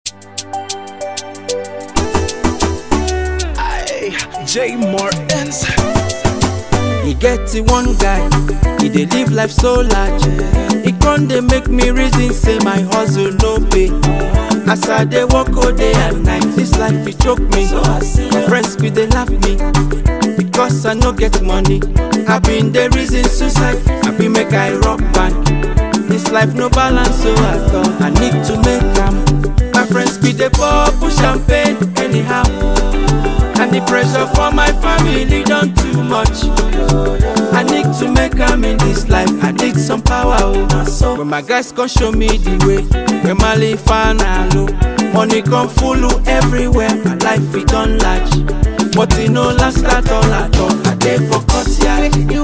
J Martins. He get the one guy, he dey live life so large. He con dey make me reason say my hustle no pay. As I dey work all day and night, this life it choke me. My friends be dey laugh me because I no get money. I been dey reason suicide, I been make I rock bank. This life no balance, so I thought I need to make am. My friends be dey pour champagne anyhow, and the pressure for my family done too much. I need to make am in this life, I need some power. When my guys come show me the way, when my life low, money come full everywhere, my life it done large. But it no last at all at all. I dey for cut ya.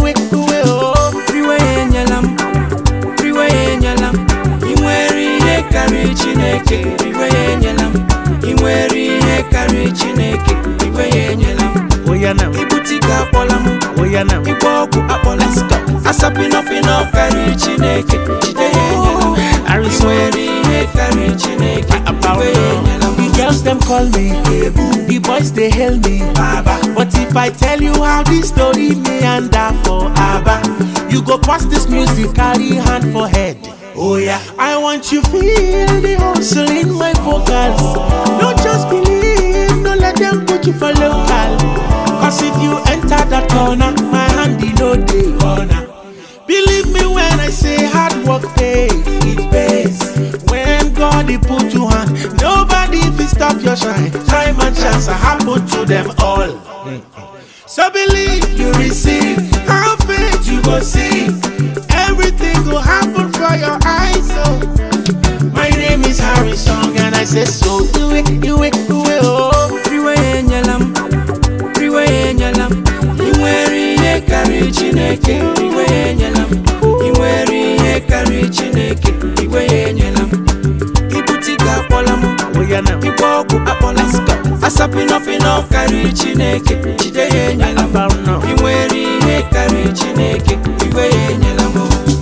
Freeway enyelam, freeway enyelam. Inweri he carry Chineke. Freeway enyelam, inweri he carry Chineke. Freeway enyelam. Ibutika apolamu, Ibogu apola. Asapino pino carry Chineke. Chide enyelam, inweri he carry Chineke. Freeway enyelam. The girls them call me, the boys they hail me, Baba. But if I tell you how this story meander for Abba, you go pass this music, carry hand for head. Oh yeah, I want you feel the hustle in my vocals. Don't just believe, don't let them put you for local. Cause if you enter that corner, my hand in no day corner. Believe me when I say hard work pays, it pays. When God he put you on, nobody will stop your shine. Time and chance are happen to them all. So believe you receive, have faith you go see. Everything will happen for your eyes. So my name is Harry Song and I say so. Do it, oh. Freeway enyelam, freeway enyelam. Inweri he carry Chineke. Freeway enyelam, inweri he carry Chineke. Freeway enyelam. Ibutika apolamu, Ibogu apola. Asapino pino carry Chineke. Chide enyelam, inweri he carry Chineke. Freeway enyelam.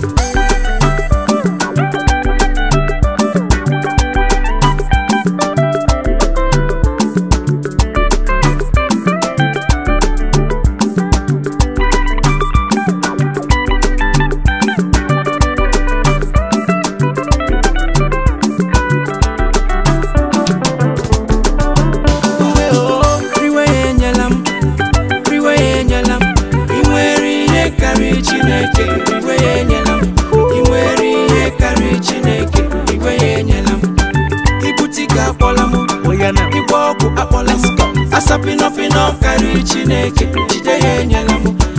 Chineke, freeway enyelam, inweri he carry Chineke, freeway enyelam. Ibutika apolamu, Ibogu apola. Asapino pino carry Chineke, chide enyelam.